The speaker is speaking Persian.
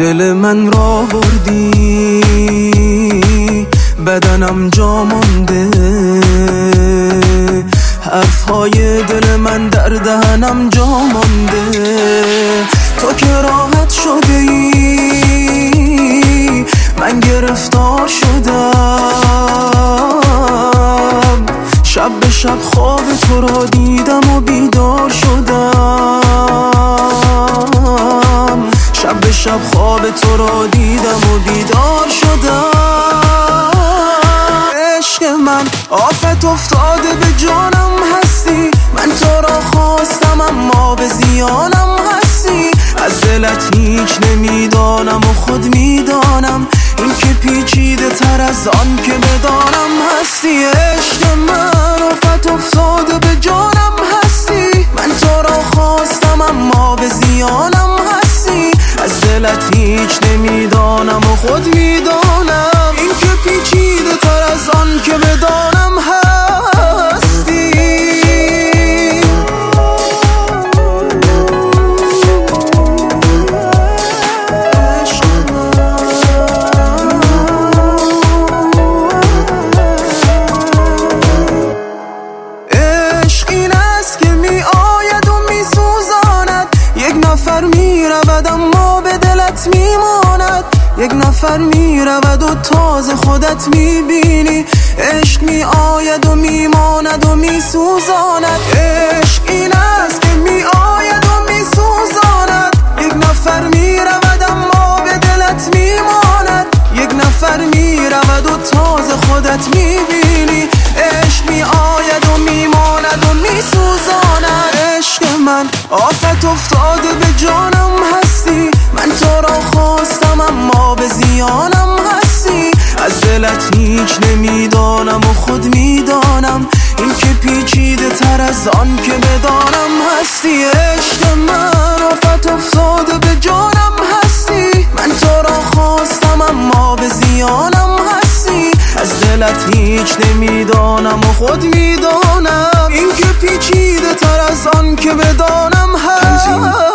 دل من را بردی، بدنم جا مانده، حرفهای دل من در دهنم جا مانده. تو که راحت شده ای، من گرفتار شدم. شب به شب خواب تو را دیدم و بیدار شدم. شب به شب خواب تو را دیدم و بیدار شدم. عشق من آفت افتاده به جانم هستی، من تو را خواستم اما به زیانم هستی. از دلت هیچ نمیدانم و خود میدانم، این که پیچیده تر از آن که بدانم هستی. عشق من آفت افتاده به جانم هستی، من تو را خواستم اما به زیانم هستی. از دلت هیچ نمیدانم و خود میدانم، این که پیچیده تر از آن که بدانم هستی. عشق این است که می آید و می سوزاند، یک نفر می رود اما به دلت می ماند. یک نفر می رود و تازه خودت می بینی. عشق می آید و می ماند و می سوزاند. عشق این است که می آید و می سوزاند، یک نفر می رود اما به دلت می ماند. یک نفر می رود و تازه خودت می بینی. عشق می آید و می ماند و می سوزاند. عشق من آفت افتاده به جانم هستی، من تو را خواستم اما به زیانم هستی. از دلت هیچ نمیدانم و خود میدانم، این که پیچیده تر از آن که بدانم هستی. عشق من آفت افتاده به جانم هستی، من تو را خواستم اما به زیانم هستی. از دلت هیچ نمیدانم و خود میدانم، این که پیچیده تر از آن که بدانم هستی.